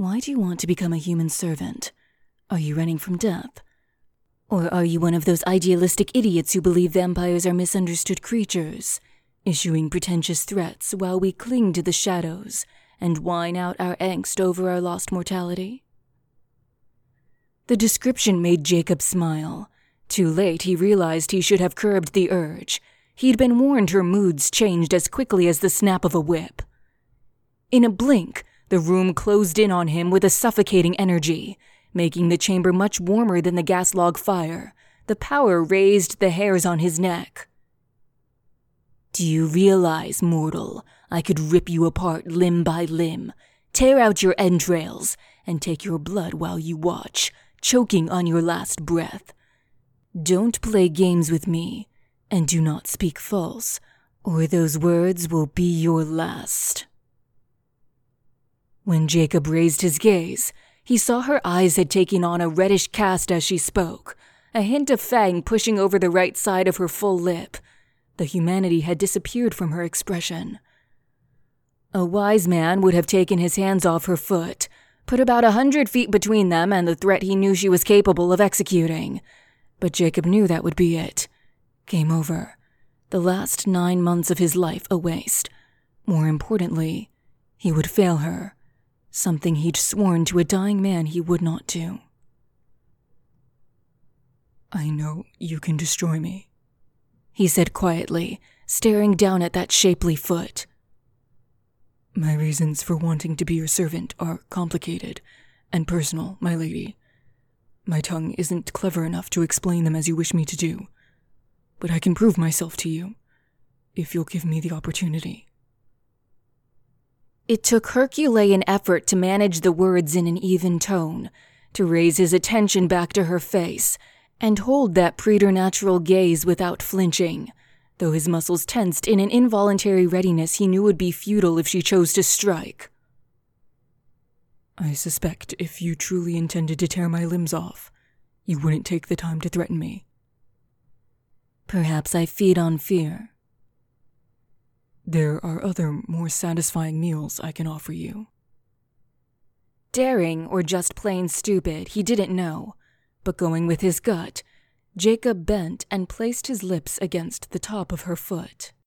Why do you want to become a human servant? Are you running from death? Or are you one of those idealistic idiots who believe vampires are misunderstood creatures, issuing pretentious threats while we cling to the shadows and whine out our angst over our lost mortality? The description made Jacob smile. Too late, he realized he should have curbed the urge. He'd been warned her moods changed as quickly as the snap of a whip. In a blink, the room closed in on him with a suffocating energy, making the chamber much warmer than the gas log fire. The power raised the hairs on his neck. Do you realize, mortal, I could rip you apart limb by limb, tear out your entrails, and take your blood while you watch, choking on your last breath? Don't play games with me, and do not speak false, or those words will be your last. When Jacob raised his gaze, he saw her eyes had taken on a reddish cast as she spoke, a hint of fang pushing over the right side of her full lip. The humanity had disappeared from her expression. A wise man would have taken his hands off her foot, put about 100 feet between them and the threat he knew she was capable of executing. But Jacob knew that would be it. Game over. The last 9 months of his life a waste. More importantly, he would fail her. Something he'd sworn to a dying man he would not do. I know you can destroy me, he said quietly, staring down at that shapely foot. My reasons for wanting to be your servant are complicated and personal, my lady. My tongue isn't clever enough to explain them as you wish me to do, but I can prove myself to you, if you'll give me the opportunity. It took Herculean effort to manage the words in an even tone, to raise his attention back to her face, and hold that preternatural gaze without flinching, though his muscles tensed in an involuntary readiness he knew would be futile if she chose to strike. I suspect if you truly intended to tear my limbs off, you wouldn't take the time to threaten me. Perhaps I feed on fear. There are other, more satisfying meals I can offer you. Daring or just plain stupid, he didn't know, but going with his gut, Jacob bent and placed his lips against the top of her foot.